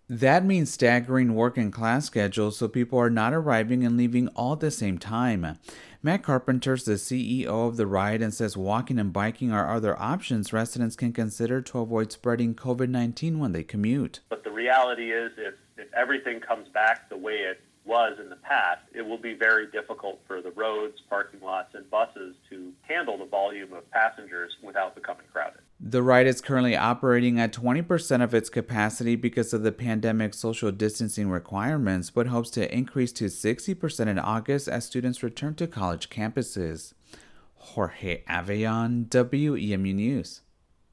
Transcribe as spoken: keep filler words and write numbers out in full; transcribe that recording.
That means staggering work and class schedules so people are not arriving and leaving all at the same time. Matt Carpenter's the C E O of the ride and says walking and biking are other options residents can consider to avoid spreading COVID nineteen when they commute. But the reality is, if, if everything comes back the way it was in the past, it will be very difficult for the roads, parking lots, and buses to handle the volume of passengers without becoming crowded. The ride is currently operating at twenty percent of its capacity because of the pandemic social distancing requirements, but hopes to increase to sixty percent in August as students return to college campuses. Jorge Aveillon, W E M U News.